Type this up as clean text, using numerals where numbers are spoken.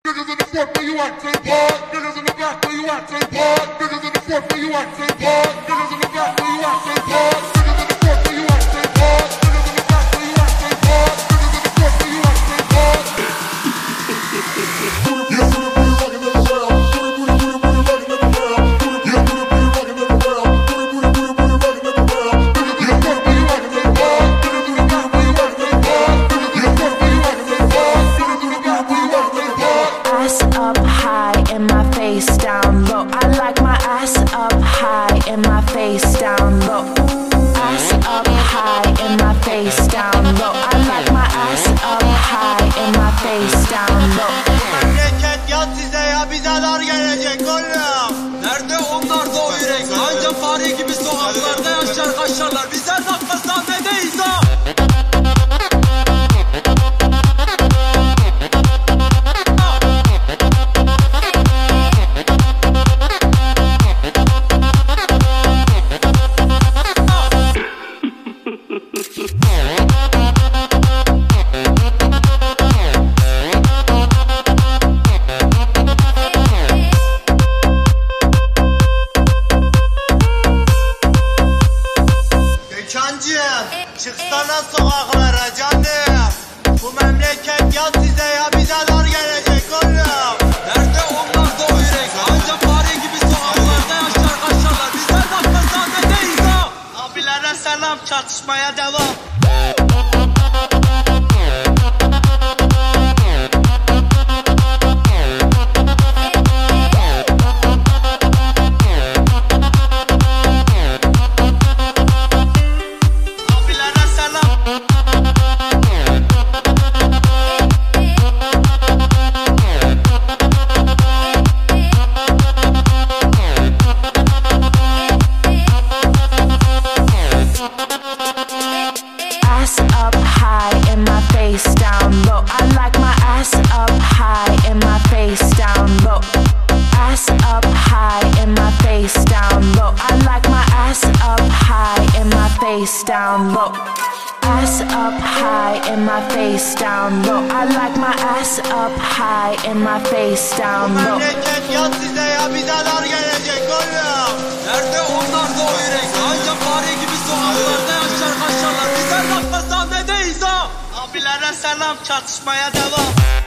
Niggas in the front where you at, take part. Niggas in the back where you at, take part. Niggas in the front where you at, take part. Niggas in the back where you at, take part. Niggas in the front where you at, take part. Niggas in the back where you at, take part. Niggas in the front where you at, take part. Yeah, put a booty rockin' everywhere. Put a booty rockin' everywhere. Yeah, put a booty rockin' everywhere. Put a booty rockin' everywhere. Niggas in the front where you at, take part. Niggas in the back where you at, take part. Niggas in the front where you at, take part. Niggas in the back where you at, take part. Ass up high and my face down low. I like my ass up high and my face down low. Ass up high and my face down low. I like my ass up high and my face down low. Memleket yat size ya, bize dar gelecek oğlum. Nerede onlar da o yürek? Anca fare gibi sokaklarda yaşar kaşarlar. Bizler dakika sahnedeyiz ha. Çıksana sokaklara canım. Bu memleket yat size ya, bize dar gelecek oğlum. Nerede onlar da o yürek? Anca fare gibi sokaklarda yaşar kaşarlar. Bizler dakika sahnedeyiz ha. Abilere selam, çatışmaya devam. Ass up high and my face down low. I like my ass up high and my face down low. Ass up high and my face down low. I like my ass up high and my face down low. Ass up high and my face down low. I like my ass up high and my face down low. Memleket yat size ya, bize dar gelecek oğlum. Nerede onlar da o yürek? Anca fare gibi sokaklarda yaşar kaşarlar. Bizler dakika sahnedeyiz ha. Abilere selam, çatışmaya devam.